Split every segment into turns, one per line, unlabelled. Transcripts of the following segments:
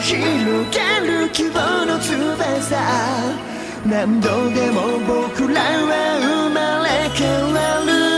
広がる希望の翼、何度でも僕らは生まれ変わる。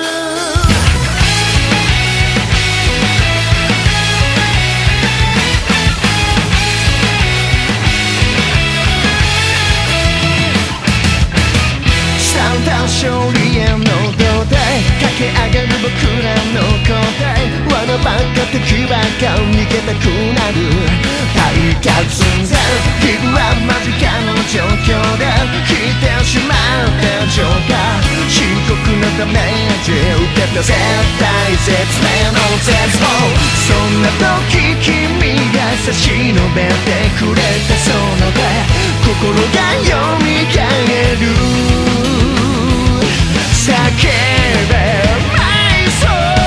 勝利への土台、駆け上がる僕らの答え、罠ばっか敵ばっか逃げたくなる大活然、日々は間近の状況で引いてしまったジョーカー、深刻なダメージ受けた絶対絶命の絶望、そんな時君が差し伸べてくれたその手、心がよみがえる。叫べ My soul、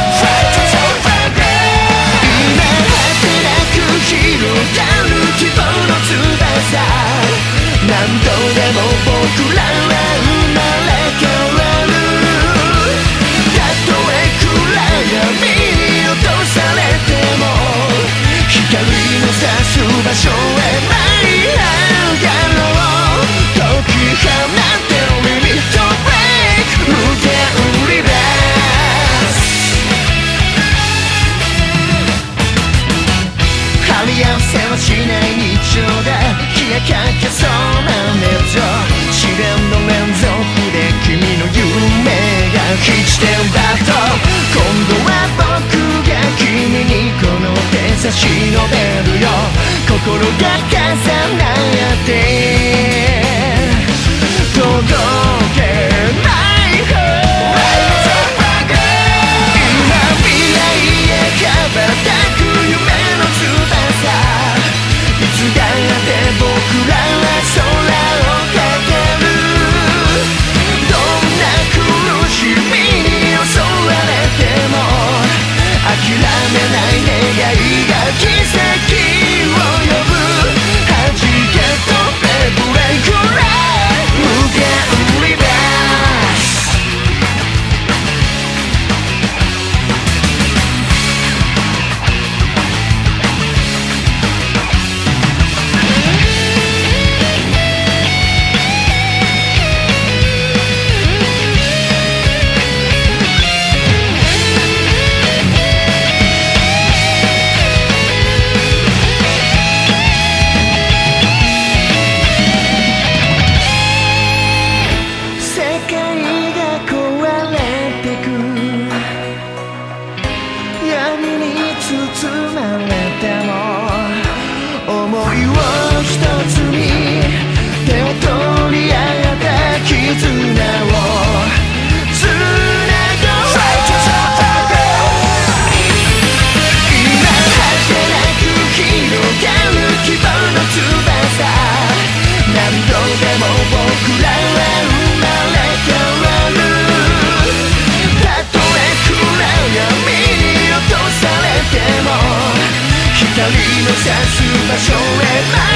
今果てなく広がる希望の翼、何度でも僕らは生まれ変わる。たとえ暗闇に落とされても光の差す場所へ舞い上がろう。解き放ってリミットブレイク、無限リバース、張り合わせはしない日常で消えかけそうな熱情、試練の連続で君の夢が地点だと、今度は僕が君にこの手差し伸べるよ。心が重なって届けない方、今未来へ羽ばたく夢の翼、いつだって僕らは空を駆ける。どんな苦しみに襲われても諦めない願いが奇跡を呼ぶ。弾け飛べブレイクライフ、無限リバース。包まれても思いを一つに手を取り合った絆をつなごう。今果てなく広がる希望の翼、何度でも僕らは生まれ変わる。たとえ暗闇に落とされても光の差す場所へ